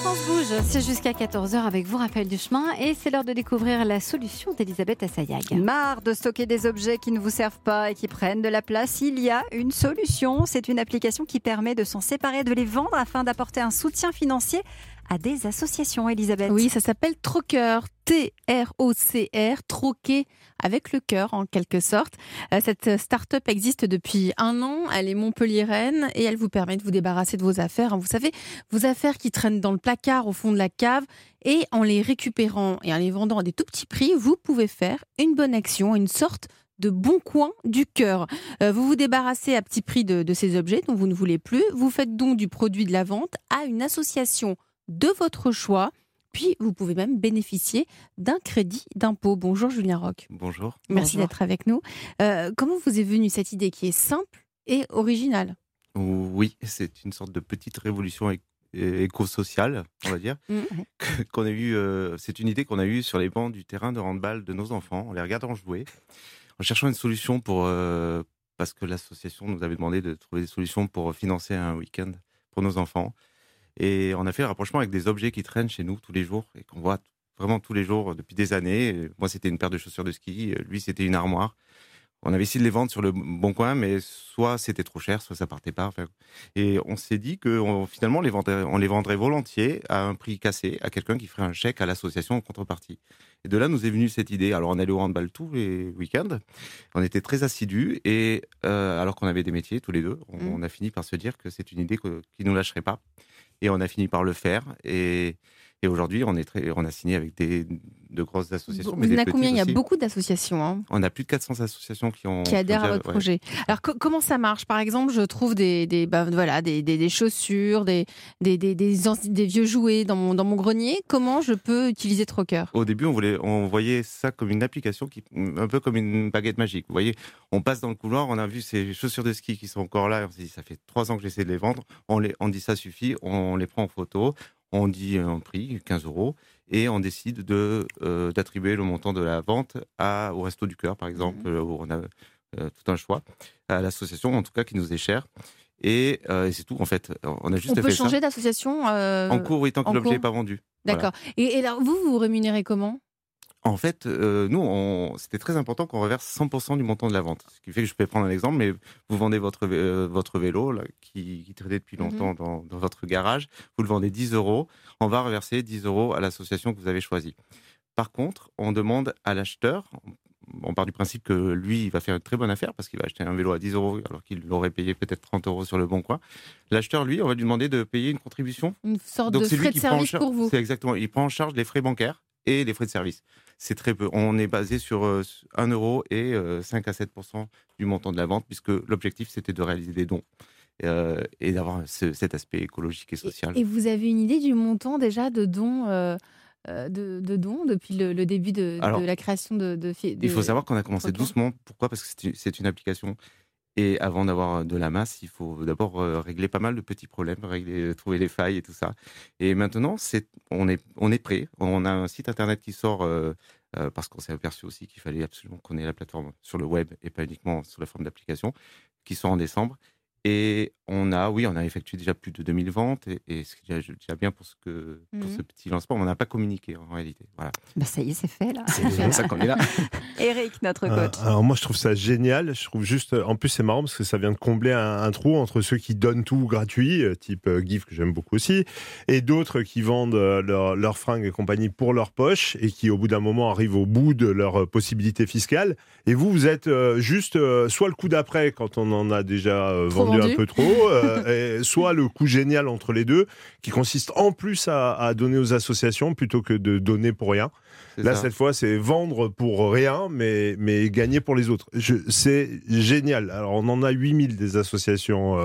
France bouge, c'est jusqu'à 14h avec vous, Raphaël Duchemin, et c'est l'heure de découvrir la solution d'Elisabeth Assayag. Marre de stocker des objets qui ne vous servent pas et qui prennent de la place, il y a une solution. C'est une application qui permet de s'en séparer, de les vendre afin d'apporter un soutien financier à des associations, Elisabeth. Oui, ça s'appelle Trocker, T-R-O-C-R, troquer avec le cœur en quelque sorte. Cette start-up existe depuis 1 an, elle est montpelliéraine et elle vous permet de vous débarrasser de vos affaires. Vous savez, vos affaires qui traînent dans le placard au fond de la cave, et en les récupérant et en les vendant à des tout petits prix, vous pouvez faire une bonne action, une sorte de bon coin du cœur. Vous vous débarrassez à petit prix de ces objets dont vous ne voulez plus, vous faites don du produit de la vente à une association de votre choix, puis vous pouvez même bénéficier d'un crédit d'impôt. Bonjour Julien Roch. Bonjour. Merci d'être avec nous. Comment vous est venue cette idée qui est simple et originale ? Oui, c'est une sorte de petite révolution éco-sociale, on va dire, qu'on a eu. C'est une idée qu'on a eue sur les bancs du terrain de handball de nos enfants, en les regardant jouer, en cherchant une solution parce que l'association nous avait demandé de trouver des solutions pour financer un week-end pour nos enfants. Et on a fait le rapprochement avec des objets qui traînent chez nous tous les jours et qu'on voit vraiment tous les jours depuis des années. Moi, c'était une paire de chaussures de ski. Lui, c'était une armoire. On avait essayé de les vendre sur le bon coin, mais soit c'était trop cher, soit ça partait pas. Et on s'est dit que finalement, on les vendrait volontiers à un prix cassé à quelqu'un qui ferait un chèque à l'association en contrepartie. Et de là, nous est venue cette idée. Alors, on allait au handball tous les week-ends. On était très assidus. Et alors qu'on avait des métiers tous les deux, on a fini par se dire que c'est une idée qui ne nous lâcherait pas. Et on a fini par le faire. Et aujourd'hui, on a signé avec de grosses associations. Vous en avez combien ? Il y a beaucoup d'associations. Hein. On a plus de 400 associations qui adhèrent à votre projet. Alors, comment ça marche ? Par exemple, je trouve des chaussures, des vieux jouets dans mon grenier. Comment je peux utiliser Trocker ? Au début, on voyait ça comme une application, un peu comme une baguette magique. Vous voyez, on passe dans le couloir, on a vu ces chaussures de ski qui sont encore là. On s'est dit, ça fait 3 ans que j'essaie de les vendre. On dit, ça suffit, on les prend en photo. On dit un prix, 15 €, et on décide d'attribuer le montant de la vente au Resto du Cœur, par exemple, où on a tout un choix, à l'association, en tout cas, qui nous est chère. Et c'est tout, en fait. On a juste peut changer d'association en cours, oui, tant que l'objet n'est pas vendu. D'accord. Voilà. Et alors, vous vous rémunérez comment ? En fait, nous, c'était très important qu'on reverse 100% du montant de la vente. Ce qui fait que je peux prendre un exemple, mais vous vendez votre vélo là, qui traînait depuis longtemps dans votre garage, vous le vendez 10 €, on va reverser 10 € à l'association que vous avez choisie. Par contre, on demande à l'acheteur, on part du principe que lui, il va faire une très bonne affaire parce qu'il va acheter un vélo à 10 € alors qu'il l'aurait payé peut-être 30 € sur le bon coin. L'acheteur, lui, on va lui demander de payer une contribution. Une sorte de frais de service pour vous. C'est exactement, il prend en charge les frais bancaires et les frais de service. C'est très peu. On est basé sur 1 € et 5 à 7% du montant de la vente, puisque l'objectif, c'était de réaliser des dons et d'avoir cet aspect écologique et social. Et vous avez une idée du montant déjà de dons depuis le début de la création de... Il faut savoir qu'on a commencé doucement. Pourquoi ? Parce que c'est une application. Et avant d'avoir de la masse, il faut d'abord régler pas mal de petits problèmes, trouver les failles et tout ça. Et maintenant, on est prêt. On a un site internet qui sort parce qu'on s'est aperçu aussi qu'il fallait absolument qu'on ait la plateforme sur le web et pas uniquement sous la forme d'application, qui sort en décembre. Et on a effectué déjà plus de 2000 ventes et ce qui est déjà bien pour ce petit lancement. On n'a pas communiqué en réalité. Voilà. Ça y est, c'est fait là. C'est pour ça qu'on est là. Eric, notre coach. Alors moi, je trouve ça génial. Je trouve juste, en plus, c'est marrant parce que ça vient de combler un trou entre ceux qui donnent tout gratuit, type GIF que j'aime beaucoup aussi, et d'autres qui vendent leurs fringues et compagnie pour leur poche et qui, au bout d'un moment, arrivent au bout de leurs possibilités fiscales. Et vous êtes juste soit le coup d'après quand on en a déjà vendu un peu trop, soit le coup génial entre les deux, qui consiste en plus à donner aux associations plutôt que de donner pour rien. Là, cette fois, c'est vendre pour rien, mais gagner pour les autres. C'est génial. Alors, on en a 8000 des associations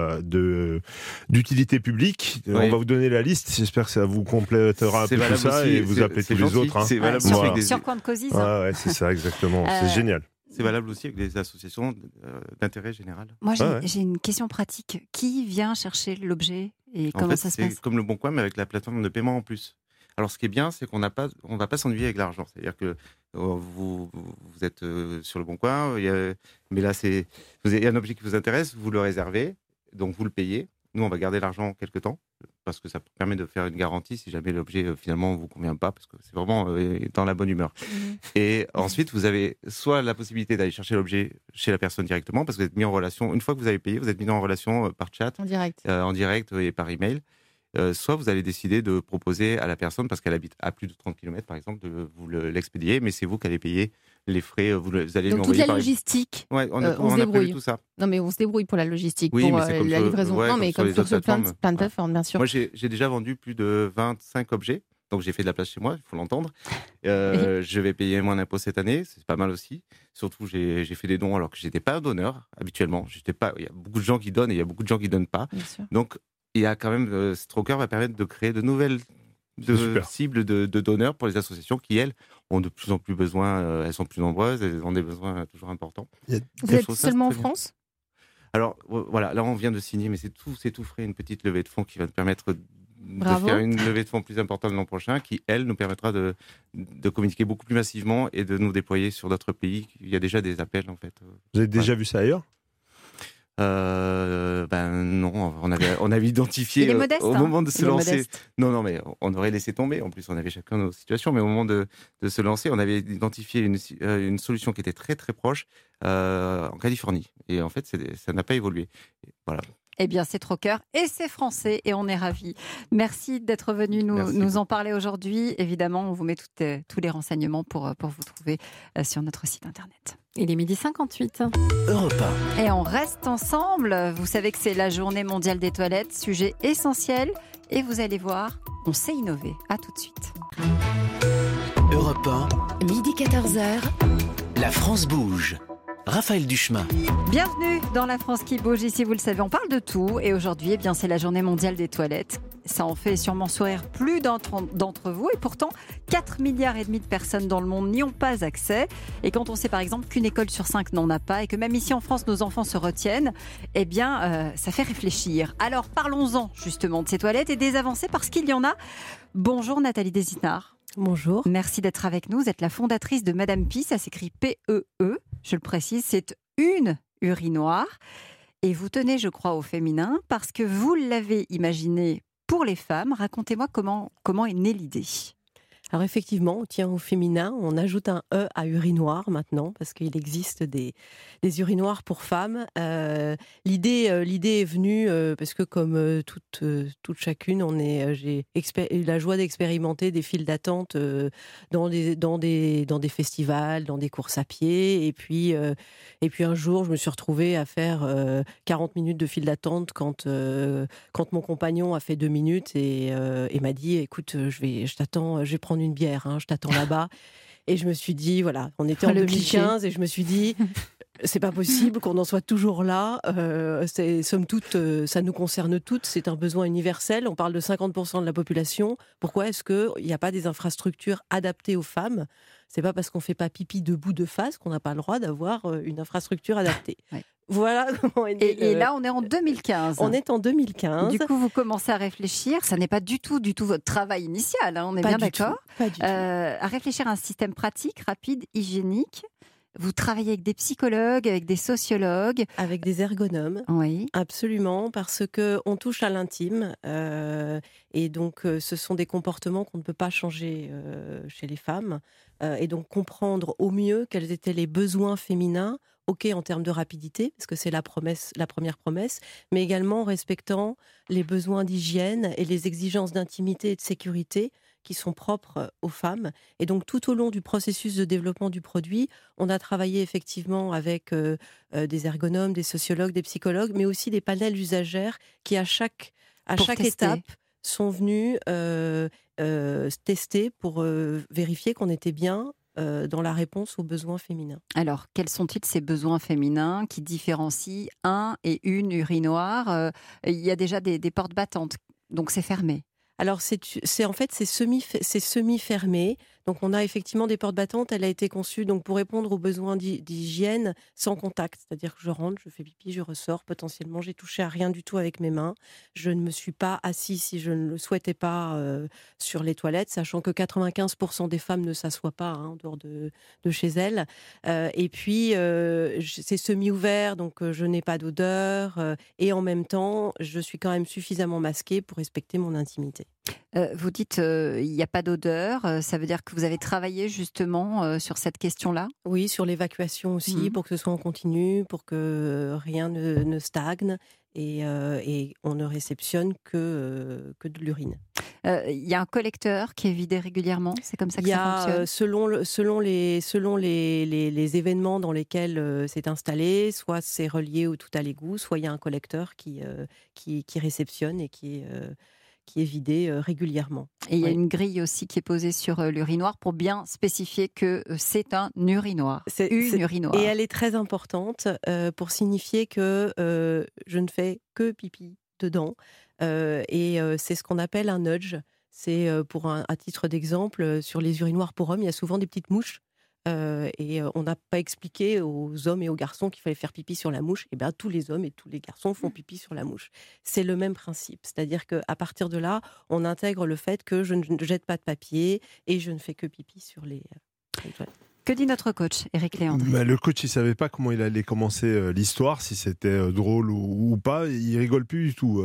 d'utilité publique. Oui. On va vous donner la liste. J'espère que ça vous complétera un peu tout ça et vous appelez tous les autres. Hein. C'est valable sur compte Cosis. Ouais, c'est ça, exactement. C'est génial. C'est valable aussi avec des associations d'intérêt général. Moi, j'ai une question pratique. Qui vient chercher l'objet et comment ça se passe ? C'est comme le Bon Coin, mais avec la plateforme de paiement en plus. Alors, ce qui est bien, c'est qu'on ne va pas s'ennuyer avec l'argent. C'est-à-dire que vous êtes sur le Bon Coin, mais là, il y a un objet qui vous intéresse, vous le réservez, donc vous le payez. Nous, on va garder l'argent quelque temps, parce que ça permet de faire une garantie si jamais l'objet finalement vous convient pas, parce que c'est vraiment dans la bonne humeur. Et ensuite, vous avez soit la possibilité d'aller chercher l'objet chez la personne directement, parce que vous êtes mis en relation, une fois que vous avez payé, vous êtes mis en relation par chat, en direct et par email. Soit vous allez décider de proposer à la personne, parce qu'elle habite à plus de 30 km par exemple, de vous l'expédier, mais c'est vous qui allez payer les frais, vous allez donc lui toute envoyer la logistique, on se a débrouille. prévu tout ça. Non mais on se débrouille pour la logistique, Oui, pour mais c'est comme la livraison. ouais, non mais comme sur plein de plateformes, bien sûr. Moi j'ai déjà vendu plus de 25 objets, donc j'ai fait de la place chez moi, il faut l'entendre. Je vais payer moins d'impôts cette année, c'est pas mal aussi. Surtout j'ai fait des dons alors que j'étais pas donneur habituellement. Il y a beaucoup de gens qui donnent et il y a beaucoup de gens qui donnent pas. Donc il y a quand même, Stroker va permettre de créer de nouvelles cibles de donneurs pour les associations qui, elles, ont de plus en plus besoin, elles sont plus nombreuses, elles ont des besoins toujours importants. Vous êtes seulement en France ? Alors voilà, là on vient de signer, mais c'est tout frais, une petite levée de fonds qui va nous permettre de faire une levée de fonds plus importante l'an prochain, qui, elle, nous permettra de communiquer beaucoup plus massivement et de nous déployer sur d'autres pays. Il y a déjà des appels, en fait. Vous avez déjà vu ça ailleurs ? Non, on avait identifié modeste, au moment de se lancer. Modeste. Non, mais on aurait laissé tomber. En plus, on avait chacun nos situations, mais au moment de se lancer, on avait identifié une solution qui était très très proche en Californie. Et en fait, ça n'a pas évolué. Voilà. Eh bien, c'est Stroker et c'est français et on est ravis. Merci d'être venu nous en parler aujourd'hui. Évidemment, on vous met tous les renseignements pour vous trouver sur notre site internet. Il est 12h58. Europe 1. Et on reste ensemble. Vous savez que c'est la journée mondiale des toilettes, sujet essentiel. Et vous allez voir, on sait innover. À tout de suite. Europe 1. Midi 14h. La France bouge. Raphaël Duchemin. Bienvenue dans La France qui bouge. Ici, vous le savez, on parle de tout. Et aujourd'hui, c'est la journée mondiale des toilettes. Ça en fait sûrement sourire plus d'entre vous. Et pourtant, 4,5 milliards de personnes dans le monde n'y ont pas accès. Et quand on sait par exemple qu'une école sur 5 n'en a pas et que même ici en France, nos enfants se retiennent, ça fait réfléchir. Alors parlons-en justement de ces toilettes et des avancées parce qu'il y en a. Bonjour Nathalie Desinard. Bonjour. Merci d'être avec nous. Vous êtes la fondatrice de Madame Pie, ça s'écrit P-E-E. Je le précise, c'est une urinoir. Et vous tenez, je crois, au féminin parce que vous l'avez imaginé pour les femmes. Racontez-moi comment est née l'idée. Alors effectivement, on tient au féminin, on ajoute un E à urinoir maintenant, parce qu'il existe des urinoirs pour femmes. L'idée est venue parce que comme toute chacune, j'ai eu la joie d'expérimenter des files d'attente dans des festivals, dans des courses à pied. Et puis un jour, je me suis retrouvée à faire 40 minutes de file d'attente quand mon compagnon a fait 2 minutes et m'a dit, écoute, je t'attends, je vais prendre une bière, je t'attends là-bas. Et je me suis dit, voilà, on était en 2015 et je me suis dit, c'est pas possible qu'on en soit toujours là. Somme toute, ça nous concerne toutes, c'est un besoin universel. On parle de 50% de la population. Pourquoi est-ce qu'il n'y a pas des infrastructures adaptées aux femmes ? C'est pas parce qu'on fait pas pipi debout de face qu'on n'a pas le droit d'avoir une infrastructure adaptée. Ouais. Voilà comment est né et là, on est en 2015. On est en 2015. Du coup, vous commencez à réfléchir. Ça n'est pas du tout votre travail initial. On est pas bien du d'accord. Pas du tout. À réfléchir à un système pratique, rapide, hygiénique. Vous travaillez avec des psychologues, avec des sociologues. Avec des ergonomes. Oui. Absolument, parce qu'on touche à l'intime. Et donc, ce sont des comportements qu'on ne peut pas changer chez les femmes. Et donc, comprendre au mieux quels étaient les besoins féminins, OK en termes de rapidité, parce que c'est la première promesse, mais également en respectant les besoins d'hygiène et les exigences d'intimité et de sécurité qui sont propres aux femmes. Et donc, tout au long du processus de développement du produit, on a travaillé effectivement avec des ergonomes, des sociologues, des psychologues, mais aussi des panels usagères qui, à chaque étape, sont venus tester pour vérifier qu'on était bien dans la réponse aux besoins féminins. Alors, quels sont-ils ces besoins féminins qui différencient un et une urinoir ? Il y a déjà des portes battantes, donc c'est fermé. Alors, c'est semi-fermé. Donc on a effectivement des portes battantes. Elle a été conçue donc pour répondre aux besoins d'hygiène sans contact. C'est-à-dire que je rentre, je fais pipi, je ressors. Potentiellement, j'ai touché à rien du tout avec mes mains. Je ne me suis pas assise si je ne le souhaitais pas sur les toilettes, sachant que 95% des femmes ne s'assoient pas en dehors de chez elles. Et puis, c'est semi-ouvert, donc je n'ai pas d'odeur. Et en même temps, je suis quand même suffisamment masquée pour respecter mon intimité. Vous dites il n'y a pas d'odeur, ça veut dire que vous avez travaillé justement sur cette question-là ? Oui, sur l'évacuation aussi, pour que ce soit en continu, pour que rien ne stagne et on ne réceptionne que de l'urine. Il y a un collecteur qui est vidé régulièrement, c'est comme ça que ça fonctionne ? Selon les événements dans lesquels c'est installé, soit c'est relié tout à l'égout, soit il y a un collecteur qui réceptionne et qui est vidé régulièrement. Et il y a une grille aussi qui est posée sur l'urinoir pour bien spécifier que c'est un urinoir. Urinoir. Et elle est très importante pour signifier que je ne fais que pipi dedans. Et c'est ce qu'on appelle un nudge. C'est à titre d'exemple, sur les urinoirs pour hommes, il y a souvent des petites mouches. Et on n'a pas expliqué aux hommes et aux garçons qu'il fallait faire pipi sur la mouche. Et bien, tous les hommes et tous les garçons font pipi sur la mouche. C'est le même principe. C'est-à-dire qu'à partir de là, on intègre le fait que je ne jette pas de papier et je ne fais que pipi sur les toilettes. Que dit notre coach, Éric Léandri ? Le coach, il savait pas comment il allait commencer l'histoire, si c'était drôle ou pas. Il rigole plus du tout.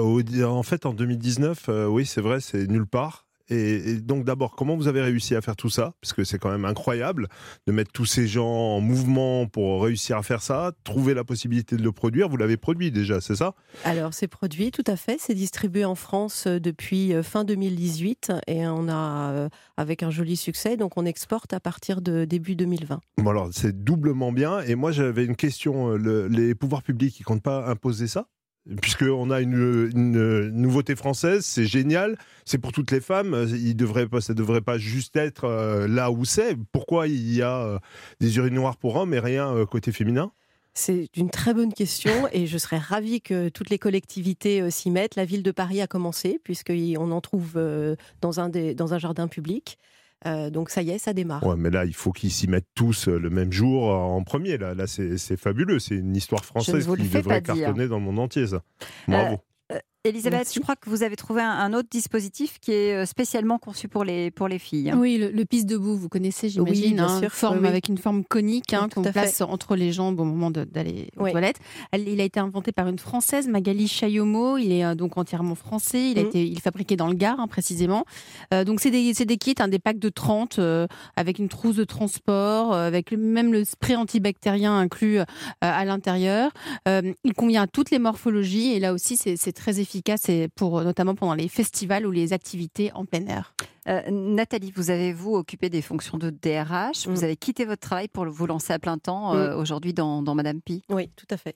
En fait, en 2019, oui, c'est vrai, c'est nulle part. Et donc d'abord, comment vous avez réussi à faire tout ça ? Parce que c'est quand même incroyable de mettre tous ces gens en mouvement pour réussir à faire ça, trouver la possibilité de le produire. Vous l'avez produit déjà, c'est ça ? Alors c'est produit, tout à fait. C'est distribué en France depuis fin 2018 et on a, avec un joli succès, donc on exporte à partir de début 2020. Bon alors, c'est doublement bien. Et moi, j'avais une question. Les pouvoirs publics, ils comptent pas imposer ça ? Puisqu'on a une nouveauté française, c'est génial, c'est pour toutes les femmes, ça ne devrait pas juste être là où c'est. Pourquoi il y a des urinoirs pour hommes et rien côté féminin ? C'est une très bonne question et je serais ravie que toutes les collectivités s'y mettent. La ville de Paris a commencé, puisqu'on en trouve dans un jardin public. Donc ça y est, ça démarre. Ouais, mais là, il faut qu'ils s'y mettent tous le même jour en premier. Là c'est fabuleux. C'est une histoire française qui devrait cartonner dans le monde entier, ça. Bravo. Elisabeth, Merci. je crois que vous avez trouvé un autre dispositif qui est spécialement conçu pour les filles. Oui, le pisse debout, vous connaissez, j'imagine, oui, bien sûr. Oui. avec une forme conique qu'on à place fait. entre les jambes au moment d'aller aux Oui. toilettes. Il a été inventé par une Française, Magali Chayomo. Il est donc entièrement français. Il est fabriqué dans le Gard, précisément. Donc c'est des kits, des packs de 30 avec une trousse de transport, avec même le spray antibactérien inclus à l'intérieur. Il convient à toutes les morphologies et là aussi c'est très efficace, notamment pendant les festivals ou les activités en plein air. Nathalie, vous avez occupé des fonctions de DRH. Vous avez quitté votre travail pour vous lancer à plein temps aujourd'hui dans Madame Pi. Oui, tout à fait.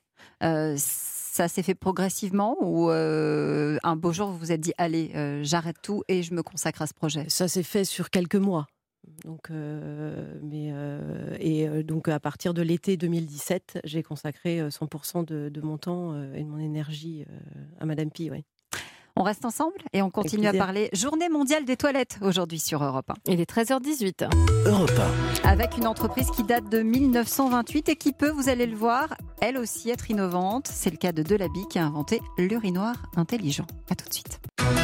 Ça s'est fait progressivement ou un beau jour vous vous êtes dit allez, j'arrête tout et je me consacre à ce projet ? Ça s'est fait sur quelques mois. Donc, donc à partir de l'été 2017, j'ai consacré 100% de mon temps et de mon énergie à Madame Pi. Ouais. On reste ensemble et on continue à parler Journée mondiale des toilettes aujourd'hui sur Europe 1. Il est 13h18. Europe 1. Avec une entreprise qui date de 1928 et qui peut, vous allez le voir, elle aussi être innovante. C'est le cas de Delaby qui a inventé l'urinoir intelligent. À tout de suite.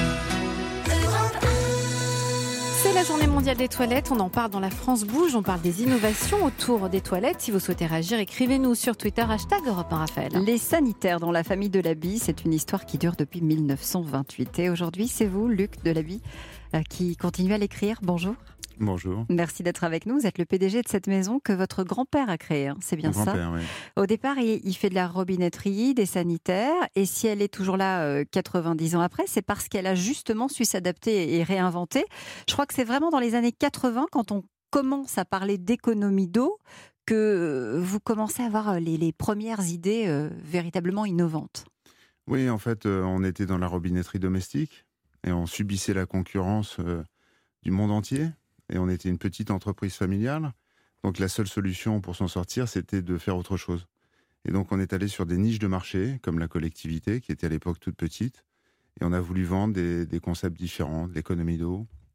C'est la journée mondiale des toilettes, on en parle dans la France Bouge, on parle des innovations autour des toilettes. Si vous souhaitez réagir, écrivez-nous sur Twitter, #Europe 1 Raphaël. Les sanitaires dans la famille Delaby, c'est une histoire qui dure depuis 1928. Et aujourd'hui, c'est vous, Luc Delaby, qui continue à l'écrire. Bonjour. Bonjour. Merci d'être avec nous. Vous êtes le PDG de cette maison que votre grand-père a créée, c'est bien ça ? Oui. Au départ, il fait de la robinetterie, des sanitaires. Et si elle est toujours là 90 ans après, c'est parce qu'elle a justement su s'adapter et réinventer. Je crois que c'est vraiment dans les années 80, quand on commence à parler d'économie d'eau, que vous commencez à avoir les premières idées véritablement innovantes. Oui, en fait, on était dans la robinetterie domestique et on subissait la concurrence du monde entier. Et on était une petite entreprise familiale. Donc la seule solution pour s'en sortir, c'était de faire autre chose. Et donc on est allé sur des niches de marché, comme la collectivité, qui était à l'époque toute petite. Et on a voulu vendre des concepts différents, de l'économie d'eau,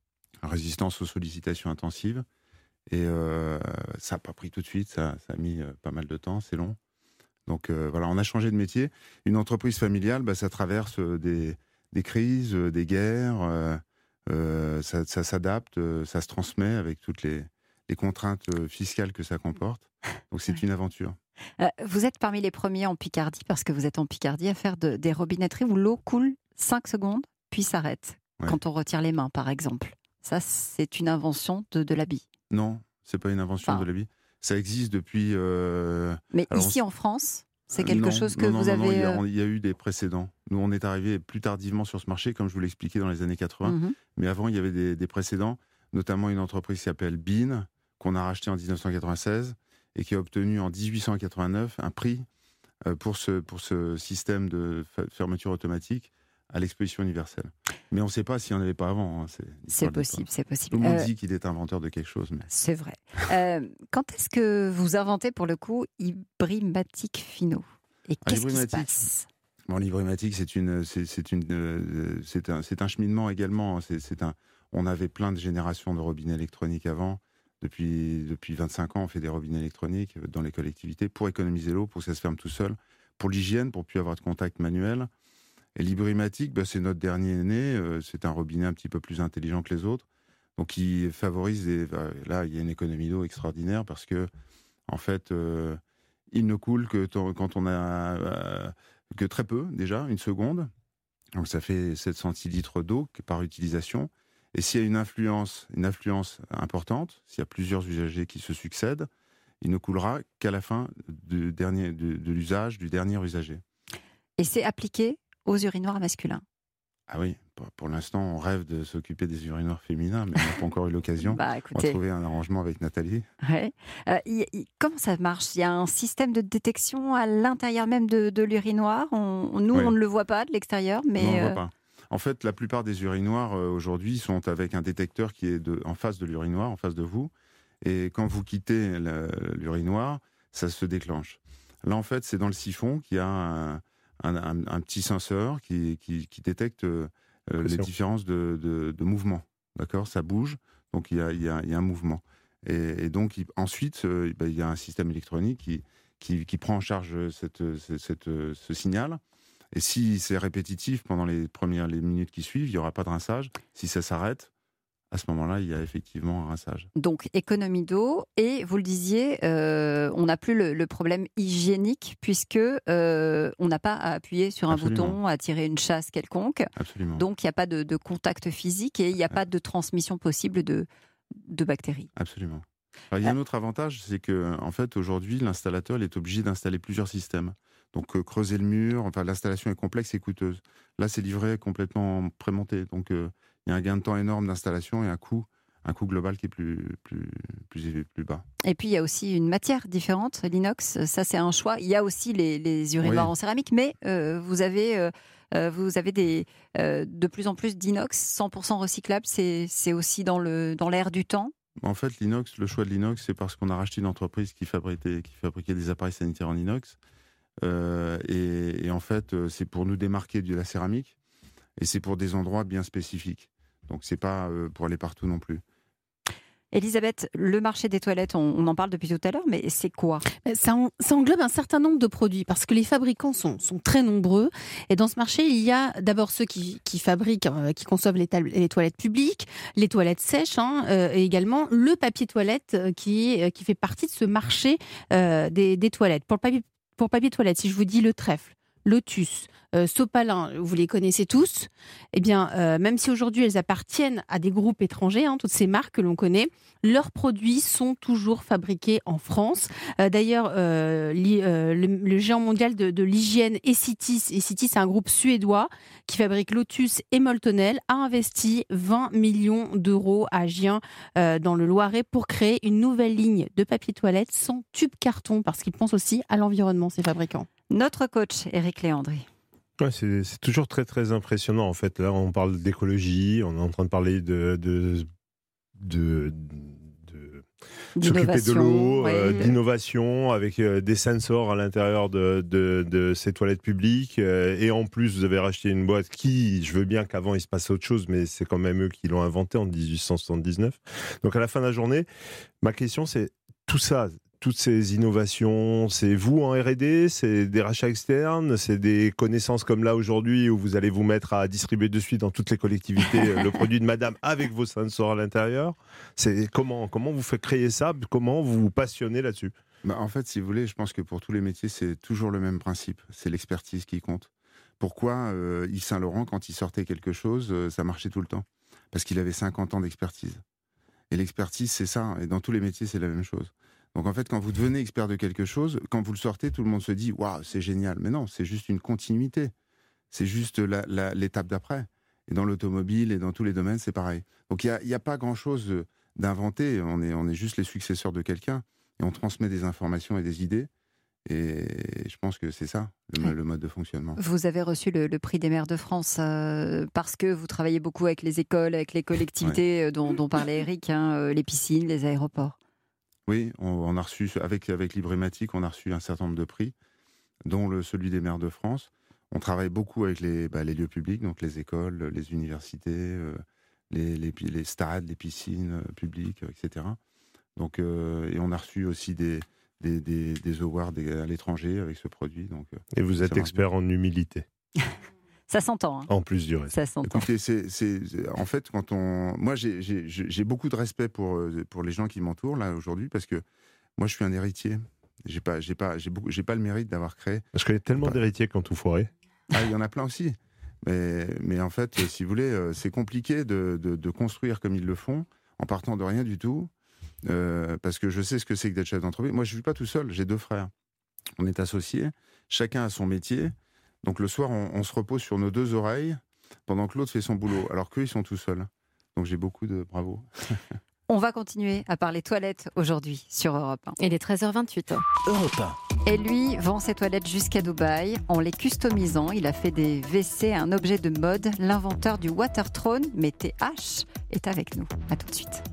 résistance aux sollicitations intensives. Et ça n'a pas pris tout de suite, ça a mis pas mal de temps, c'est long. Donc voilà, on a changé de métier. Une entreprise familiale, ça traverse des crises, des guerres, ça s'adapte, ça se transmet avec toutes les contraintes fiscales que ça comporte. Donc c'est une aventure. Vous êtes parmi les premiers en Picardie, parce que vous êtes en Picardie, à faire des robinetteries où l'eau coule 5 secondes, puis s'arrête. Ouais. Quand on retire les mains, par exemple. Ça, c'est une invention de l'habit. Non, c'est pas une invention de l'habit. Ça existe depuis... Mais alors, ici en France, c'est quelque chose que vous avez... Non, il y a eu des précédents. Nous, on est arrivé plus tardivement sur ce marché, comme je vous l'expliquais, dans les années 80. Mais avant, il y avait des précédents, notamment une entreprise qui s'appelle Bean, qu'on a racheté en 1996 et qui a obtenu en 1889 un prix pour ce système de fermeture automatique à l'exposition universelle. Mais on ne sait pas s'il n'y en avait pas avant. Hein. C'est possible, c'est possible. Tout le monde dit qu'il est inventeur de quelque chose. Mais... C'est vrai. Quand est-ce que vous inventez, pour le coup, Hybrimatic Finaux ? Et qu'est-ce qui se passe ? Bon, l'Hybrimatic, c'est un cheminement également. On avait plein de générations de robinets électroniques avant. Depuis 25 ans, on fait des robinets électroniques dans les collectivités pour économiser l'eau, pour que ça se ferme tout seul, pour l'hygiène, pour ne plus avoir de contact manuel. Et l'Hybrimatic, c'est notre dernier né. C'est un robinet un petit peu plus intelligent que les autres. Donc, il favorise là, il y a une économie d'eau extraordinaire parce que, en fait, il ne coule que quand on a que très peu, déjà, 1 seconde. Donc, ça fait 7 centilitres d'eau par utilisation. Et s'il y a une influence importante, s'il y a plusieurs usagers qui se succèdent, il ne coulera qu'à la fin de l'usage du dernier usager. Et c'est appliqué aux urinoirs masculins? Ah oui, pour l'instant, on rêve de s'occuper des urinoirs féminins, mais on n'a pas encore eu l'occasion. Écoutez... On va trouver un arrangement avec Nathalie. Ouais. Comment ça marche? Il y a un système de détection à l'intérieur même de l'urinoir. On ne le voit pas de l'extérieur, mais... Non, on ne le voit pas. En fait, la plupart des urinoirs aujourd'hui sont avec un détecteur qui est en face de l'urinoir, en face de vous. Et quand vous quittez l'urinoir, ça se déclenche. Là, en fait, c'est dans le siphon qu'il y a un petit senseur qui détecte les différences de mouvement. D'accord ? Ça bouge, donc il y a un mouvement. Et donc, ensuite, il y a un système électronique qui prend en charge ce signal. Et si c'est répétitif pendant les minutes qui suivent, il n'y aura pas de rinçage. Si ça s'arrête, à ce moment-là, il y a effectivement un rinçage. Donc, économie d'eau. Et vous le disiez, on n'a plus le problème hygiénique puisque on n'a pas à appuyer sur un bouton, à tirer une chasse quelconque. Absolument. Donc, il n'y a pas de contact physique et il n'y a pas de transmission possible de bactéries. Absolument. Alors, il y a un autre avantage, c'est que en fait, aujourd'hui, l'installateur est obligé d'installer plusieurs systèmes. Donc, creuser le mur, l'installation est complexe et coûteuse. Là, c'est livré complètement prémonté. Donc, il y a un gain de temps énorme d'installation et un coût global qui est plus bas. Et puis, il y a aussi une matière différente, l'inox. Ça, c'est un choix. Il y a aussi les urinoirs en céramique, mais vous avez de plus en plus d'inox 100% recyclable. C'est aussi dans l'air du temps. En fait, l'inox, le choix de l'inox, c'est parce qu'on a racheté une entreprise qui fabriquait des appareils sanitaires en inox. Et en fait, c'est pour nous démarquer de la céramique et c'est pour des endroits bien spécifiques. Donc, c'est pas pour aller partout non plus. Elisabeth, le marché des toilettes, on en parle depuis tout à l'heure, mais c'est quoi ? Ça englobe un certain nombre de produits parce que les fabricants sont très nombreux. Et dans ce marché, il y a d'abord ceux qui fabriquent, qui conçoivent les toilettes publiques, les toilettes sèches, et également le papier toilette qui fait partie de ce marché des toilettes. Pour papier toilette, si je vous dis le trèfle, Lotus, Sopalin, vous les connaissez tous, eh bien, même si aujourd'hui elles appartiennent à des groupes étrangers, toutes ces marques que l'on connaît, leurs produits sont toujours fabriqués en France. D'ailleurs, le géant mondial de l'hygiène Essitis, c'est un groupe suédois qui fabrique Lotus et Moltonel, a investi 20 millions d'euros à Gien, dans le Loiret, pour créer une nouvelle ligne de papier toilette sans tube carton, parce qu'ils pensent aussi à l'environnement, ces fabricants. Notre coach, Éric Léandri. Ouais, c'est toujours très très impressionnant en fait. Là, on parle d'écologie, on est en train de parler s'occuper de l'eau, ouais. d'innovation, avec des sensors à l'intérieur de ces toilettes publiques. Et en plus, vous avez racheté une boîte qui, je veux bien qu'avant il se passe autre chose, mais c'est quand même eux qui l'ont inventé en 1879. Donc à la fin de la journée, ma question c'est tout ça, toutes ces innovations, c'est vous en R&D, c'est des rachats externes, c'est des connaissances comme là aujourd'hui où vous allez vous mettre à distribuer de suite dans toutes les collectivités le produit de madame avec vos sensors à l'intérieur. C'est comment vous faites créer ça, comment vous vous passionnez là-dessus? En fait, si vous voulez, je pense que pour tous les métiers, c'est toujours le même principe. C'est l'expertise qui compte. Pourquoi Yves Saint-Laurent, quand il sortait quelque chose, ça marchait tout le temps? Parce qu'il avait 50 ans d'expertise. Et l'expertise, c'est ça. Et dans tous les métiers, c'est la même chose. Donc en fait, quand vous devenez expert de quelque chose, quand vous le sortez, tout le monde se dit « Waouh, c'est génial ». Mais non, c'est juste une continuité. C'est juste l'étape d'après. Et dans l'automobile et dans tous les domaines, c'est pareil. Donc il n'y a pas grand-chose d'inventé. On est juste les successeurs de quelqu'un. Et on transmet des informations et des idées. Et je pense que c'est ça, le mode de fonctionnement. Vous avez reçu le prix des maires de France parce que vous travaillez beaucoup avec les écoles, avec les collectivités dont parlait Eric, les piscines, les aéroports. Oui, on a reçu, avec Librématique, on a reçu un certain nombre de prix, dont celui des maires de France. On travaille beaucoup avec les lieux publics, donc les écoles, les universités, les stades, les piscines publiques, etc. Donc, et on a reçu aussi des awards à l'étranger avec ce produit. Donc, et vous êtes expert en humilité. Ça s'entend. Hein. En plus du reste. Ça s'entend. Écoutez, en fait, moi, j'ai beaucoup de respect pour les gens qui m'entourent là aujourd'hui, parce que moi, je suis un héritier. J'ai pas le mérite d'avoir créé. Parce qu'il y a tellement d'héritiers qui ont tout foiré. Ah, il y en a plein aussi. Mais en fait, si vous voulez, c'est compliqué de construire comme ils le font, en partant de rien du tout, parce que je sais ce que c'est que d'être chef d'entreprise. Moi, je ne suis pas tout seul, j'ai 2 frères. On est associés, chacun a son métier. Donc le soir, on se repose sur nos 2 oreilles pendant que l'autre fait son boulot, alors qu'eux, ils sont tout seuls. Donc j'ai beaucoup de bravo. On va continuer à parler toilettes aujourd'hui sur Europe 1. Il est 13h28. Europe 1. Et lui vend ses toilettes jusqu'à Dubaï en les customisant. Il a fait des WC un objet de mode. L'inventeur du Waterthrone, mais TH, est avec nous. À tout de suite.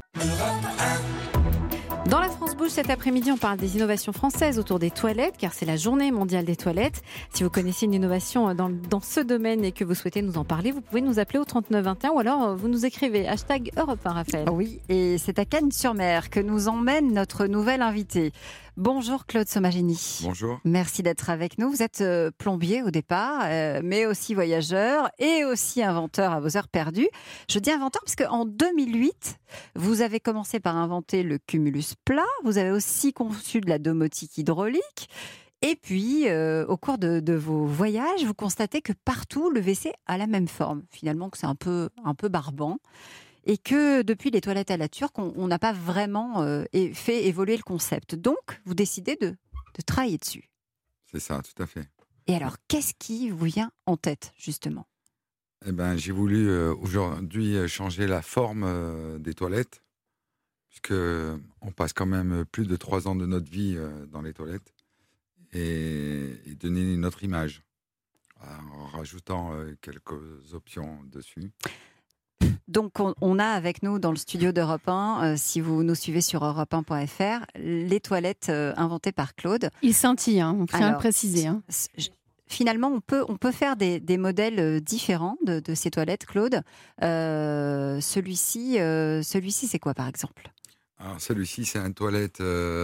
Dans la France Bouge, cet après-midi, on parle des innovations françaises autour des toilettes, car c'est la journée mondiale des toilettes. Si vous connaissez une innovation dans ce domaine et que vous souhaitez nous en parler, vous pouvez nous appeler au 3921 ou alors vous nous écrivez #Europe 1, Raphaël. Oui, et c'est à Cannes-sur-Mer que nous emmène notre nouvel invité. Bonjour Claude Somagini. Bonjour. Merci d'être avec nous. Vous êtes plombier au départ, mais aussi voyageur et aussi inventeur à vos heures perdues. Je dis inventeur parce qu'en 2008, vous avez commencé par inventer le cumulus plat. Vous avez aussi conçu de la domotique hydraulique. Et puis, au cours de vos voyages, vous constatez que partout, le WC a la même forme. Finalement, que c'est un peu barbant. Et que depuis les toilettes à la turque, on n'a pas vraiment fait évoluer le concept. Donc, vous décidez de travailler dessus. C'est ça, tout à fait. Et alors, qu'est-ce qui vous vient en tête, justement ? Eh ben, j'ai voulu aujourd'hui changer la forme des toilettes, puisqu'on passe quand même plus de 3 ans de notre vie dans les toilettes, et donner une autre image, en rajoutant quelques options dessus. Donc, on a avec nous dans le studio d'Europe 1, si vous nous suivez sur europe1.fr, les toilettes inventées par Claude. Il scintille, on tient à le préciser. Finalement, on peut faire des modèles différents de ces toilettes, Claude. Celui-ci, c'est quoi, par exemple ? Alors, celui-ci, c'est une toilette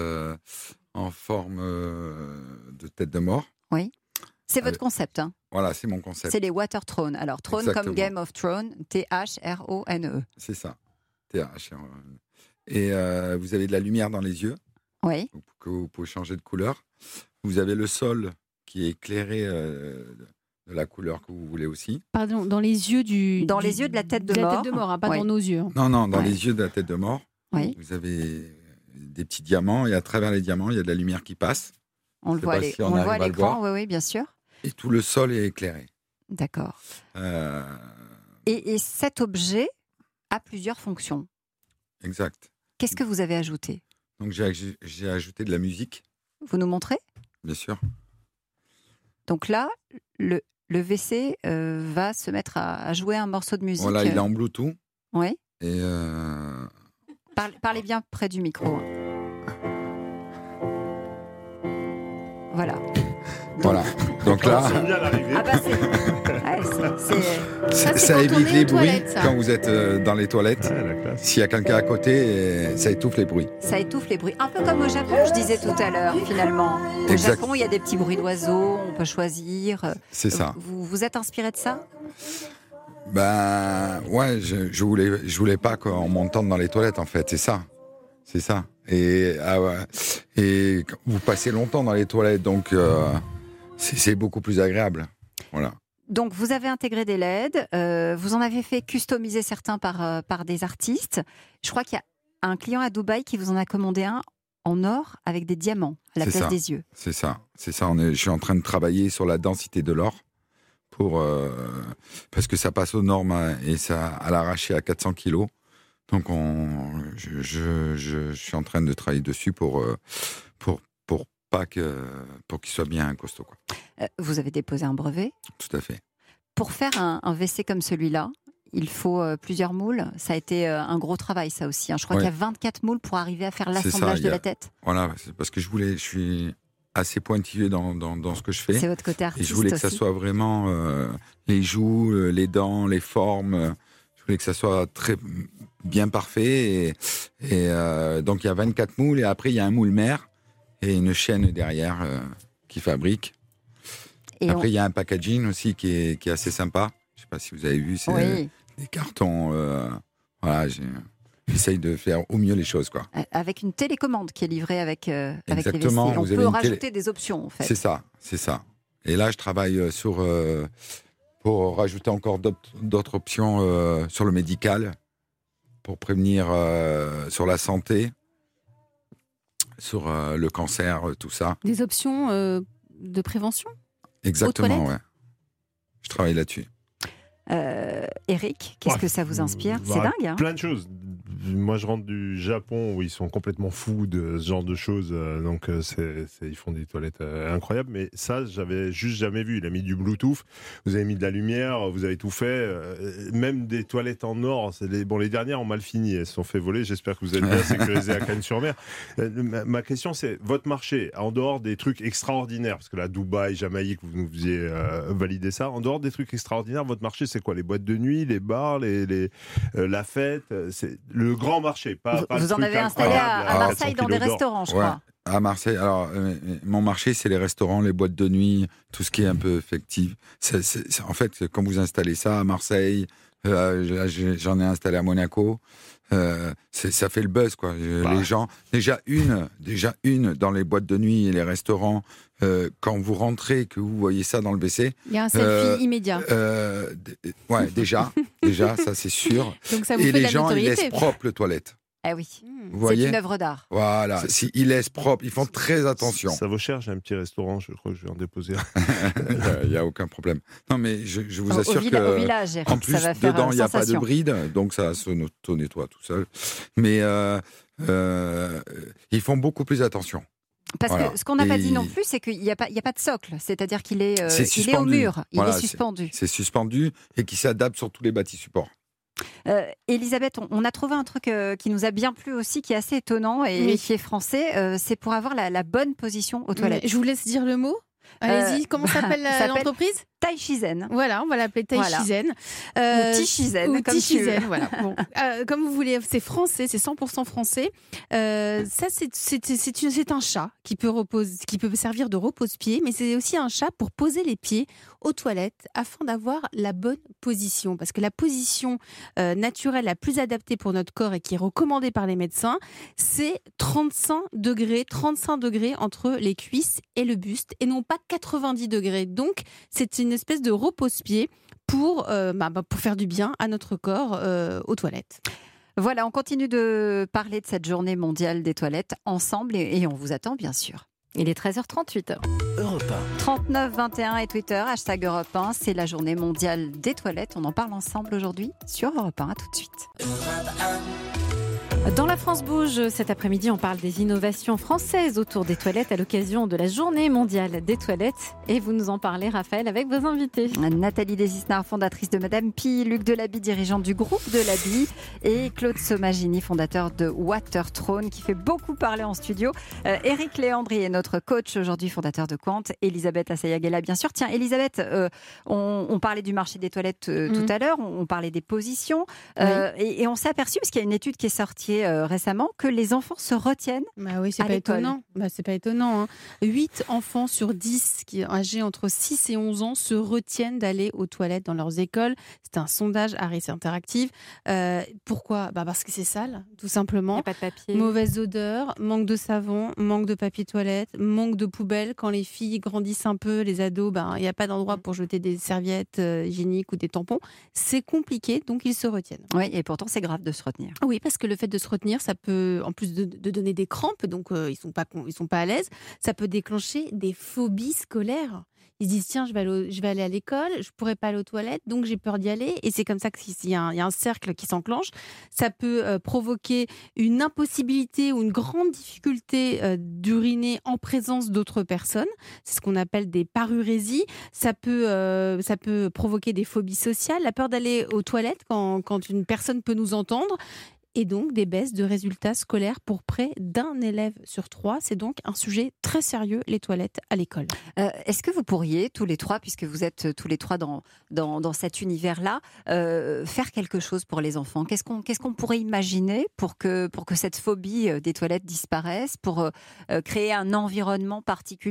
en forme de tête de mort. Oui. C'est votre concept, hein ? Voilà, c'est mon concept. C'est les Waterthrone. Alors, Throne comme Game of Thrones, T-H-R-O-N-E. C'est ça, T-H-R-O-N-E. Et vous avez de la lumière dans les yeux, oui, que vous pouvez changer de couleur. Vous avez le sol qui est éclairé de la couleur que vous voulez aussi. Pardon, dans les yeux les yeux de la tête de mort. La tête de mort, pas dans nos yeux. Non, dans les yeux de la tête de mort. Oui. Vous avez des petits diamants, et à travers les diamants, il y a de la lumière qui passe. On le voit à l'écran, oui, bien sûr. Et tout le sol est éclairé. D'accord. Et cet objet a plusieurs fonctions. Exact. Qu'est-ce que vous avez ajouté ? Donc j'ai ajouté de la musique. Vous nous montrez ? Bien sûr. Donc là, le WC va se mettre à jouer un morceau de musique. Voilà, il est en Bluetooth. Oui. Et Parlez bien près du micro. Voilà. Voilà. Donc là, On sent bien l'arrivée. Ah bah c'est ça quand on évite est les aux bruits toilettes, ça. quand vous êtes dans les toilettes. Ouais, la classe. S'il y a quelqu'un à côté, ça étouffe les bruits. ça étouffe les bruits. Un peu comme au Japon, je disais tout à l'heure, finalement. Au Exact. Japon, il y a des petits bruits d'oiseaux, on peut choisir. C'est ça. Vous êtes inspiré de ça? Ben ouais, je voulais pas qu'on m'entende dans les toilettes en fait, c'est ça. Et vous passez longtemps dans les toilettes, donc c'est beaucoup plus agréable. Voilà. Donc, vous avez intégré des LED, vous en avez fait customiser certains par des artistes. Je crois qu'il y a un client à Dubaï qui vous en a commandé un en or avec des diamants à la C'est place ça. des yeux. C'est ça. Je suis en train de travailler sur la densité de l'or parce que ça passe aux normes et ça à l'arraché à 400 kilos. Donc je suis en train de travailler dessus pour qu'il soit bien costaud, quoi. Vous avez déposé un brevet. Tout à fait. Pour faire un WC comme celui-là, il faut plusieurs moules. Ça a été un gros travail, ça aussi. Je crois Ouais. qu'il y a 24 moules pour arriver à faire C'est ça, l'assemblage il y de a- la tête. Voilà, c'est parce que je suis assez pointilleux dans ce que je fais. C'est votre côté Et artiste je voulais que ça aussi. soit vraiment les joues, les dents, les formes. Je voulais que ça soit très bien parfait. Et donc il y a 24 moules et après il y a un moule mère et une chaîne derrière qui fabrique. Et Après il y a un packaging aussi qui est assez sympa. Je ne sais pas si vous avez vu, c'est Oui, des cartons. Voilà, j'essaye de faire au mieux les choses, quoi. avec une télécommande qui est livrée avec les WC. Exactement, On vous avez peut une rajouter des options, en fait. C'est ça. Et là, je travaille pour rajouter encore d'autres options sur le médical, pour prévenir sur la santé, sur le cancer, tout ça. Des options de prévention. Exactement, toilettes ouais. Je travaille là-dessus. Eric, qu'est-ce Ouais. que ça vous inspire? C'est Bah, dingue, hein? Plein de choses. Moi, je rentre du Japon où ils sont complètement fous de ce genre de choses. Donc, ils font des toilettes incroyables. Mais ça, j'avais juste jamais vu. Il a mis du Bluetooth. Vous avez mis de la lumière. Vous avez tout fait. Même des toilettes en or. Les dernières ont mal fini. Elles se sont fait voler. J'espère que vous êtes bien sécurisés à Cannes-sur-Mer. Ma question, c'est votre marché, en dehors des trucs extraordinaires, parce que là, Dubaï, Jamaïque, vous nous faisiez valider ça. En dehors des trucs extraordinaires, votre marché, c'est quoi? Les boîtes de nuit, les bars, la fête? C'est le grand marché. Pas Vous le en truc avez installé incroyable à à Marseille 400 dans des kilos d'or. restaurants, je Ouais. crois. À Marseille, alors mon marché, c'est les restaurants, les boîtes de nuit, tout ce qui est un peu fictif. En fait, quand vous installez ça à Marseille, j'en ai installé à Monaco, ça fait le buzz, quoi. Les gens, déjà une dans les boîtes de nuit et les restaurants, quand vous rentrez, que vous voyez ça dans le WC. Il y a un selfie immédiat. Ouais, déjà, ça c'est sûr. Donc ça vous Et fait de les la gens, ils notoriété. laissent propre le toilette. Ah oui, Vous c'est voyez une œuvre d'art. Voilà, ils laissent propre, ils font très attention. Ça vaut cher, j'ai un petit restaurant, je crois que je vais en déposer un. Il n'y a aucun problème. Non, mais je vous Au assure au que. village, Eric, En plus, ça va faire dedans, il n'y a pas de sensation. bride, donc ça s'auto-nettoie tout seul. Mais ils font beaucoup plus attention. Parce Voilà. que ce qu'on n'a pas Et- dit non plus, c'est qu'il n'y a pas de socle. C'est-à-dire qu'il est, C'est il est au suspendu. mur, il Voilà, est suspendu. C'est suspendu et qui s'adapte sur tous les bâtis supports. Elisabeth, on a trouvé un truc qui nous a bien plu aussi, qui est assez étonnant et Oui. qui est français. C'est pour avoir la bonne position aux toilettes. Je vous laisse dire le mot. Allez-y, comment s'appelle ça s'appelle l'entreprise? Taishizen. Voilà, on va l'appeler Taishizen. Ou Tichizen, Ou comme tu veux. Tichizen, voilà. Bon, comme vous voulez, c'est français, c'est 100% français. Ça, c'est un chat qui peut servir de repose-pied, mais c'est aussi un chat pour poser les pieds aux toilettes afin d'avoir la bonne position. Parce que la position naturelle la plus adaptée pour notre corps et qui est recommandée par les médecins, c'est 35 degrés entre les cuisses et le buste, et non pas 90 degrés. Donc, c'est une espèce de repose-pied pour faire du bien à notre corps aux toilettes. Voilà, on continue de parler de cette journée mondiale des toilettes ensemble et on vous attend bien sûr. Il est 13h38. Europe 3921 et Twitter, hashtag Europe 1, c'est la journée mondiale des toilettes. On en parle ensemble aujourd'hui sur Europe 1. À tout de suite. Dans la France Bouge, cet après-midi, on parle des innovations françaises autour des toilettes à l'occasion de la Journée mondiale des toilettes. Et vous nous en parlez, Raphaël, avec vos invités. Nathalie Desisnard, fondatrice de Madame Pi, Luc Delaby, dirigeant du groupe Delaby, et Claude Somagini, fondateur de Waterthrone, qui fait beaucoup parler en studio. Éric Léandri est notre coach aujourd'hui, fondateur de Quant. Elisabeth Assayagela, bien sûr. Tiens, Elisabeth, on parlait du marché des toilettes tout à l'heure, on parlait des positions, et on s'est aperçu, parce qu'il y a une étude qui est sortie récemment, que les enfants se retiennent. Bah oui, c'est pas étonnant. C'est pas étonnant. Hein. 8 enfants sur 10 âgés entre 6 et 11 ans se retiennent d'aller aux toilettes dans leurs écoles. C'est un sondage Harris Interactive. Pourquoi ? Parce que c'est sale, tout simplement. Il n'y a pas de papier. Mauvaise odeur, manque de savon, manque de papier toilette, manque de poubelle. Quand les filles grandissent un peu, les ados, il n'y a pas d'endroit pour jeter des serviettes hygiéniques ou des tampons. C'est compliqué, donc ils se retiennent. Oui, et pourtant c'est grave de se retenir. Oui, parce que le fait de se retenir, ça peut, en plus de donner des crampes, donc ils sont pas à l'aise, ça peut déclencher des phobies scolaires. Ils se disent, tiens, je vais aller à l'école, je pourrais pas aller aux toilettes, donc j'ai peur d'y aller. Et c'est comme ça qu'il y a un cercle qui s'enclenche. Ça peut provoquer une impossibilité ou une grande difficulté d'uriner en présence d'autres personnes. C'est ce qu'on appelle des parurésies. Ça peut provoquer des phobies sociales, la peur d'aller aux toilettes quand une personne peut nous entendre. Et donc des baisses de résultats scolaires pour près d'un élève sur 3. C'est donc un sujet très sérieux, les toilettes à l'école. Est-ce que vous pourriez, tous les trois, puisque vous êtes tous les trois dans cet univers-là, faire quelque chose pour les enfants ? Qu'est-ce qu'on pourrait imaginer pour que cette phobie des toilettes disparaisse, pour créer un environnement particulier ?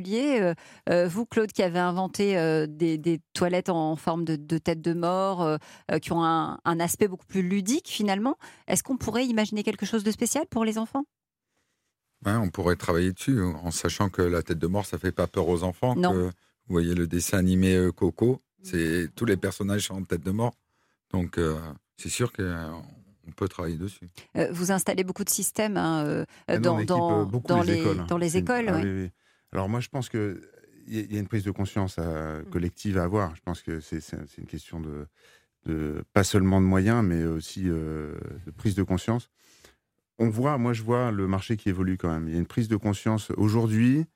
Vous, Claude, qui avez inventé des toilettes en forme de tête de mort, qui ont un aspect beaucoup plus ludique finalement, est-ce qu'on pourrait imaginer quelque chose de spécial pour les enfants ? On pourrait travailler dessus, en sachant que la tête de mort, ça fait pas peur aux enfants. Non. Vous voyez le dessin animé Coco, tous les personnages sont en tête de mort. Donc, c'est sûr qu'on peut travailler dessus. Vous installez beaucoup de systèmes dans les écoles. Oui, oui. Alors moi, je pense qu'il y a une prise de conscience collective à avoir. Je pense que c'est une question de pas seulement de moyens, mais aussi de prise de conscience. Moi je vois le marché qui évolue quand même. Il y a une prise de conscience. Aujourd'hui,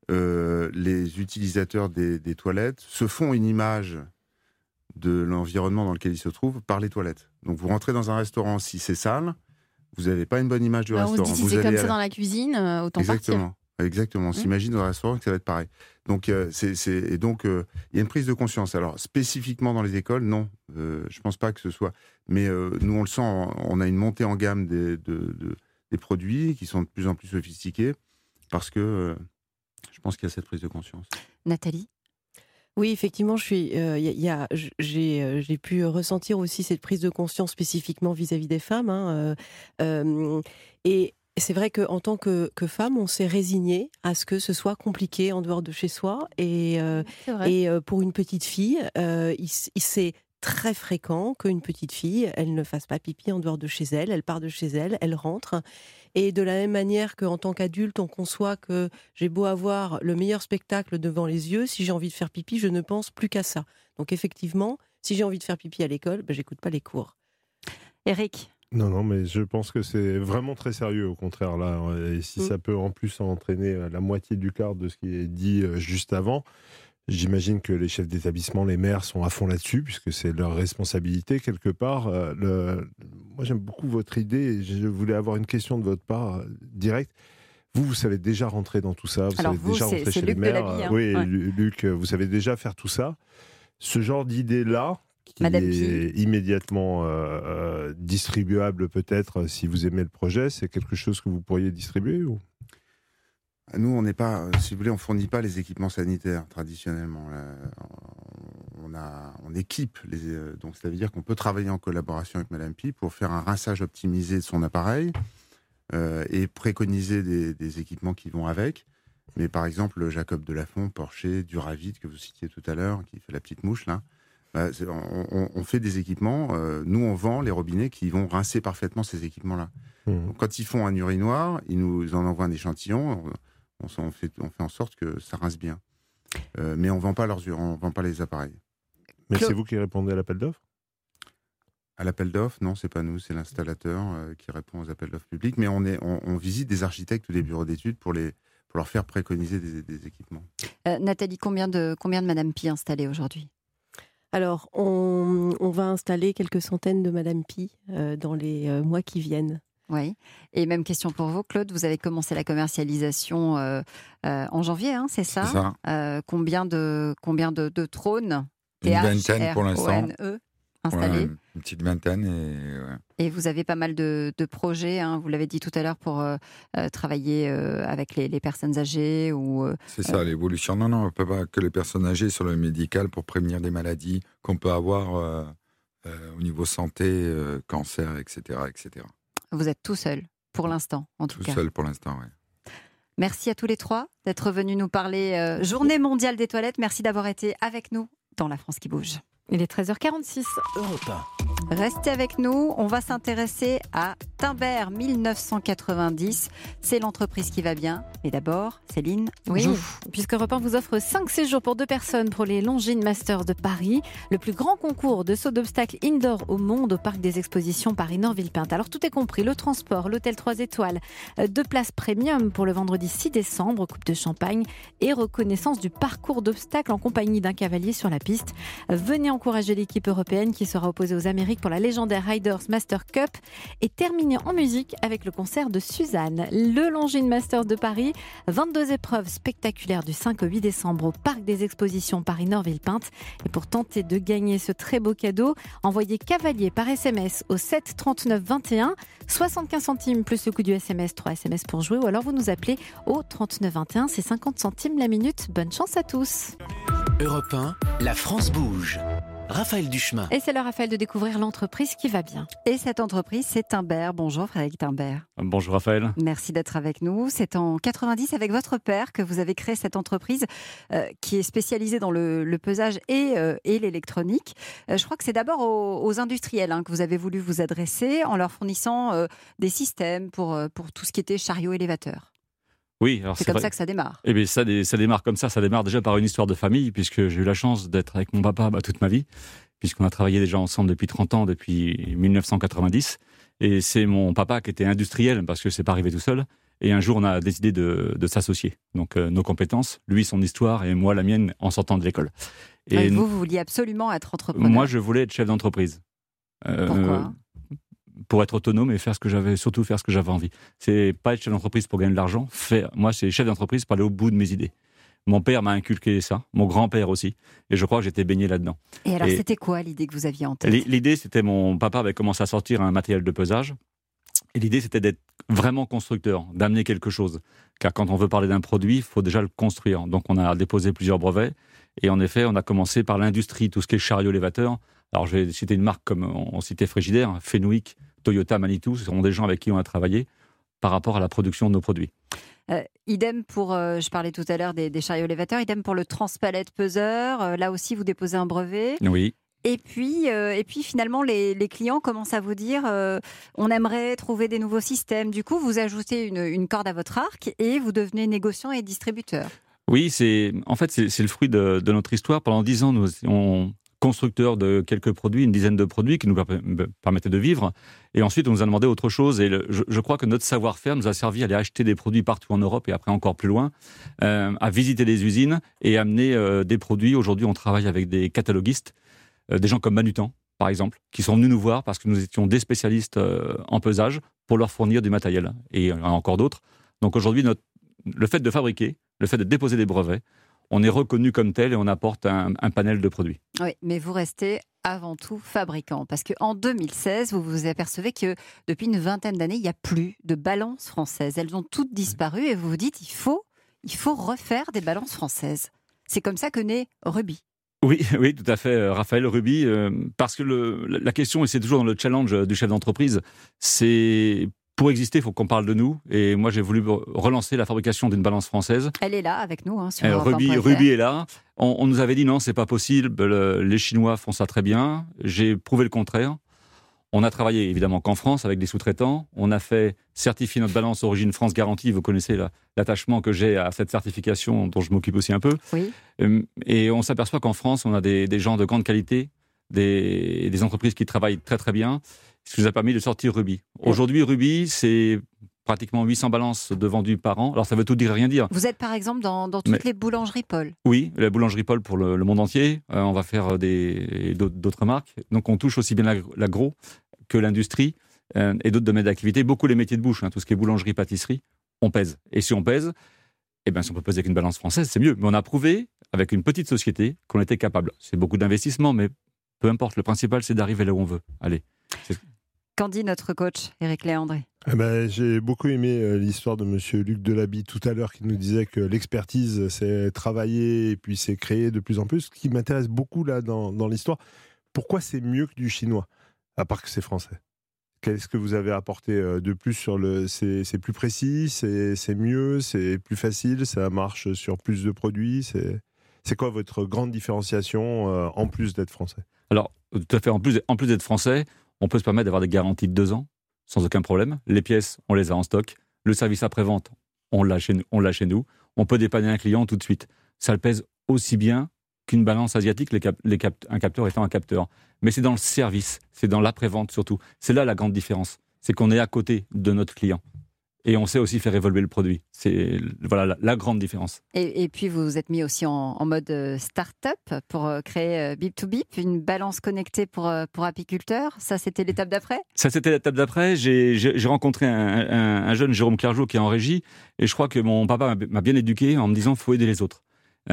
les utilisateurs des toilettes se font une image de l'environnement dans lequel ils se trouvent par les toilettes. Donc vous rentrez dans un restaurant, si c'est sale, vous n'avez pas une bonne image du restaurant. On se dit, si c'est comme ça dans la cuisine, autant partir. Exactement. On s'imagine dans un restaurant que ça va être pareil. Donc, il y a une prise de conscience. Alors, spécifiquement dans les écoles, non. Je pense pas que ce soit. Mais nous, on le sent. On a une montée en gamme des produits qui sont de plus en plus sophistiqués parce que je pense qu'il y a cette prise de conscience. Nathalie ? Oui, effectivement, j'ai pu ressentir aussi cette prise de conscience spécifiquement vis-à-vis des femmes. Et c'est vrai qu'en tant que femme, on s'est résigné à ce que ce soit compliqué en dehors de chez soi. Et pour une petite fille, c'est très fréquent qu'une petite fille, elle ne fasse pas pipi en dehors de chez elle. Elle part de chez elle, elle rentre. Et de la même manière qu'en tant qu'adulte, on conçoit que j'ai beau avoir le meilleur spectacle devant les yeux, si j'ai envie de faire pipi, je ne pense plus qu'à ça. Donc effectivement, si j'ai envie de faire pipi à l'école, j'écoute pas les cours. Éric ? Non, mais je pense que c'est vraiment très sérieux, au contraire, là. Et si ça peut en plus entraîner la moitié du quart de ce qui est dit juste avant, j'imagine que les chefs d'établissement, les maires sont à fond là-dessus, puisque c'est leur responsabilité, quelque part. Moi, j'aime beaucoup votre idée, et je voulais avoir une question de votre part, directe. Vous savez déjà rentrer dans tout ça, vous savez déjà rentrer chez les maires. Oui, ouais. Luc, vous savez déjà faire tout ça. Ce genre d'idée-là, qui est immédiatement distribuable peut-être si vous aimez le projet, c'est quelque chose que vous pourriez distribuer ou... Nous, on n'est pas, si vous voulez, on fournit pas les équipements sanitaires traditionnellement. On équipe donc ça veut dire qu'on peut travailler en collaboration avec Madame Pi pour faire un rinçage optimisé de son appareil et préconiser des équipements qui vont avec. Mais par exemple, Jacob Delafont, Porcher, Duravit que vous citiez tout à l'heure, qui fait la petite mouche là. On fait des équipements, nous on vend les robinets qui vont rincer parfaitement ces équipements-là. Donc, quand ils font un urinoir, ils nous en envoient un échantillon, on fait en sorte que ça rince bien. Mais on vend pas on vend pas les appareils. Mais c'est vous qui répondez à l'appel d'offres ? À l'appel d'offres, non, c'est pas nous, c'est l'installateur qui répond aux appels d'offres publics. Mais on visite des architectes ou des bureaux d'études pour leur faire préconiser des équipements. Nathalie, combien de Madame Pi installées aujourd'hui ? Alors, on va installer quelques centaines de Madame Pi dans les mois qui viennent. Oui. Et même question pour vous, Claude. Vous avez commencé la commercialisation en janvier, hein, c'est ça ? C'est ça. Combien de trônes ? Une vingtaine pour l'instant. Installés. Ouais, une petite vingtaine. Et vous avez pas mal de projets, hein, vous l'avez dit tout à l'heure, pour travailler avec les personnes âgées ou. C'est ça, l'évolution. Non, on ne peut pas que les personnes âgées sur le médical pour prévenir des maladies qu'on peut avoir au niveau santé, cancer, etc., etc. Vous êtes tout seul, pour l'instant, en tout cas. Tout seul pour l'instant, oui. Merci à tous les trois d'être venus nous parler Journée mondiale des toilettes. Merci d'avoir été avec nous dans La France qui bouge. Il est 13h46. Europe 1. Restez avec nous, on va s'intéresser à Timbert 1990. C'est l'entreprise qui va bien. Mais d'abord, Céline, oui, joue. Puisque Europe 1 vous offre 5 séjours pour 2 personnes pour les Longines Masters de Paris, le plus grand concours de saut d'obstacles indoor au monde au parc des expositions Paris-Nord-Villepinte. Alors tout est compris, le transport, l'hôtel 3 étoiles, 2 places premium pour le vendredi 6 décembre, coupe de champagne et reconnaissance du parcours d'obstacles en compagnie d'un cavalier sur la piste. Venez encourager l'équipe européenne qui sera opposée aux Amériques pour la légendaire Riders Master Cup et terminer en musique avec le concert de Suzanne. Le Longines Masters de Paris, 22 épreuves spectaculaires du 5 au 8 décembre au Parc des Expositions Paris-Nord-Villepinte. Et pour tenter de gagner ce très beau cadeau, envoyez cavalier par SMS au 7 39 21, 75 centimes plus le coût du SMS, 3 SMS pour jouer, ou alors vous nous appelez au 39 21, c'est 50 centimes la minute. Bonne chance à tous. Europe 1, la France bouge. Raphaël Duchemin. Et c'est l'heure, Raphaël, de découvrir l'entreprise qui va bien. Et cette entreprise, c'est Timbert. Bonjour Frédéric Timbert. Bonjour Raphaël. Merci d'être avec nous. C'est en 90 avec votre père que vous avez créé cette entreprise qui est spécialisée dans le pesage et l'électronique. Je crois que c'est d'abord aux industriels que vous avez voulu vous adresser en leur fournissant des systèmes pour tout ce qui était chariot élévateur. Oui, alors c'est comme ça que ça démarre. Eh bien, ça démarre comme ça. Ça démarre déjà par une histoire de famille, puisque j'ai eu la chance d'être avec mon papa toute ma vie, puisqu'on a travaillé déjà ensemble depuis 30 ans, depuis 1990. Et c'est mon papa qui était industriel, parce que c'est pas arrivé tout seul. Et un jour, on a décidé de s'associer. Donc, nos compétences, lui, son histoire, et moi, la mienne, en sortant de l'école. Et vous vouliez absolument être entrepreneur. Moi, je voulais être chef d'entreprise. Pourquoi ? Pour être autonome et surtout faire ce que j'avais envie. C'est pas être chef d'entreprise pour gagner de l'argent. Moi, c'est chef d'entreprise pour aller au bout de mes idées. Mon père m'a inculqué ça, mon grand-père aussi, et je crois que j'étais baigné là-dedans. Et alors, c'était quoi l'idée que vous aviez en tête ? L'idée, c'était mon papa avait commencé à sortir un matériel de pesage, et l'idée, c'était d'être vraiment constructeur, d'amener quelque chose. Car quand on veut parler d'un produit, il faut déjà le construire. Donc, on a déposé plusieurs brevets, et en effet, on a commencé par l'industrie, tout ce qui est chariot élévateur. Alors, je vais citer une marque comme on citait Frigidaire, Fenwick, Toyota, Manitou, ce sont des gens avec qui on a travaillé par rapport à la production de nos produits. Idem pour, je parlais tout à l'heure des chariots élévateurs, idem pour le transpalette peseur, là aussi vous déposez un brevet. Oui. Et puis finalement, les clients commencent à vous dire on aimerait trouver des nouveaux systèmes. Du coup, vous ajoutez une corde à votre arc et vous devenez négociant et distributeur. Oui, c'est le fruit de notre histoire. Pendant 10 ans, nous étions constructeurs de quelques produits, une dizaine de produits qui nous permettaient de vivre. Et ensuite, on nous a demandé autre chose. Et je crois que notre savoir-faire nous a servi à aller acheter des produits partout en Europe et après encore plus loin, à visiter des usines et amener des produits. Aujourd'hui, on travaille avec des cataloguistes, des gens comme Manutan, par exemple, qui sont venus nous voir parce que nous étions des spécialistes en pesage pour leur fournir du matériel. Et il y en a encore d'autres. Donc aujourd'hui, le fait de fabriquer, le fait de déposer des brevets, on est reconnu comme tel et on apporte un panel de produits. Oui, mais vous restez avant tout fabricant. Parce qu'en 2016, vous vous apercevez que depuis une vingtaine d'années, il n'y a plus de balances françaises. Elles ont toutes disparu et vous vous dites il faut refaire des balances françaises. C'est comme ça que naît Ruby. Oui, tout à fait, Raphaël, Ruby. Parce que la question, et c'est toujours dans le challenge du chef d'entreprise, c'est... Pour exister, il faut qu'on parle de nous. Et moi, j'ai voulu relancer la fabrication d'une balance française. Elle est là avec nous. Sur Ruby est là. On nous avait dit non, c'est pas possible. Les Chinois font ça très bien. J'ai prouvé le contraire. On a travaillé évidemment qu'en France avec des sous-traitants. On a fait certifier notre balance Origine France Garantie. Vous connaissez l'attachement que j'ai à cette certification dont je m'occupe aussi un peu. Oui. Et on s'aperçoit qu'en France, on a des gens de grande qualité, des entreprises qui travaillent très très bien, ce qui nous a permis de sortir Ruby. Aujourd'hui, Ruby, c'est pratiquement 800 balances de vendus par an. Alors ça veut tout dire et rien dire. Vous êtes par exemple dans toutes les boulangeries Paul. Oui, la boulangerie Paul pour le monde entier. On va faire d'autres marques. Donc on touche aussi bien l'agro que l'industrie et d'autres domaines d'activité. Beaucoup les métiers de bouche, tout ce qui est boulangerie, pâtisserie, on pèse. Et si on pèse, si on peut peser avec une balance française, c'est mieux. Mais on a prouvé avec une petite société qu'on était capable. C'est beaucoup d'investissement, mais peu importe. Le principal, c'est d'arriver là où on veut. Allez. Qu'en dit notre coach, Éric Léandré? J'ai beaucoup aimé l'histoire de monsieur Luc Delaby tout à l'heure qui nous disait que l'expertise, c'est travailler et puis c'est créer de plus en plus. Ce qui m'intéresse beaucoup là dans l'histoire, pourquoi c'est mieux que du chinois, à part que c'est français? Qu'est-ce que vous avez apporté de plus sur c'est plus précis, c'est mieux, c'est plus facile, ça marche sur plus de produits. C'est quoi votre grande différenciation en plus d'être français? Alors, tout à fait. En plus d'être français, on peut se permettre d'avoir des garanties de 2 ans, sans aucun problème. Les pièces, on les a en stock. Le service après-vente, on l'a chez nous. On peut dépanner un client tout de suite. Ça le pèse aussi bien qu'une balance asiatique, un capteur étant un capteur. Mais c'est dans le service, c'est dans l'après-vente surtout. C'est là la grande différence. C'est qu'on est à côté de notre client. Et on sait aussi faire évoluer le produit. C'est la grande différence. Et puis vous vous êtes mis aussi en mode start-up pour créer Bip to Bip, une balance connectée pour apiculteurs. Ça, c'était l'étape d'après? Ça, c'était l'étape d'après. J'ai rencontré un jeune, Jérôme Clergeau, qui est en régie. Et je crois que mon papa m'a bien éduqué en me disant qu'il faut aider les autres.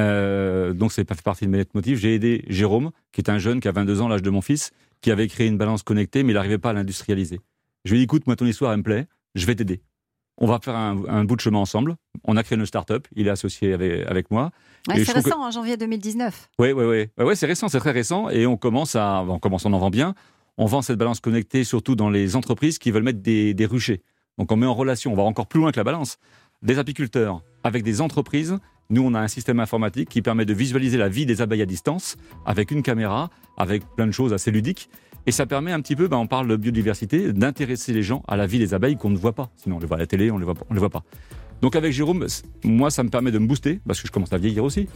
Donc, ça fait partie de mes motifs. J'ai aidé Jérôme, qui est un jeune qui a 22 ans, l'âge de mon fils, qui avait créé une balance connectée, mais il n'arrivait pas à l'industrialiser. Je lui ai dit, écoute, moi, ton histoire, elle me plaît. Je vais t'aider. On va faire un bout de chemin ensemble. On a créé une start-up. Il est associé avec moi. Ouais, c'est récent, janvier 2019. Oui, c'est récent, c'est très récent. Et on en vend bien. On vend cette balance connectée surtout dans les entreprises qui veulent mettre des ruchers. Donc on met en relation, on va encore plus loin que la balance, des apiculteurs avec des entreprises. Nous, on a un système informatique qui permet de visualiser la vie des abeilles à distance avec une caméra, avec plein de choses assez ludiques. Et ça permet un petit peu, on parle de biodiversité, d'intéresser les gens à la vie des abeilles qu'on ne voit pas. Sinon, on les voit à la télé, on les voit pas. Donc avec Jérôme, moi, ça me permet de me booster, parce que je commence à vieillir aussi,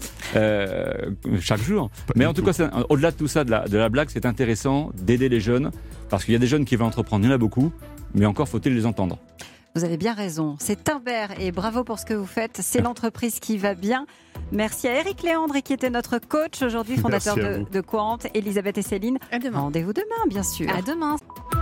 chaque jour. Mais en tout cas, au-delà de tout ça, de la blague, c'est intéressant d'aider les jeunes, parce qu'il y a des jeunes qui veulent entreprendre, il y en a beaucoup, mais encore faut-il les entendre. Vous avez bien raison. C'est Timbert et bravo pour ce que vous faites. C'est l'entreprise qui va bien. Merci à Éric Léandre qui était notre coach aujourd'hui, fondateur de Quant, Elisabeth et Céline. À demain. Rendez-vous demain, bien sûr. À demain.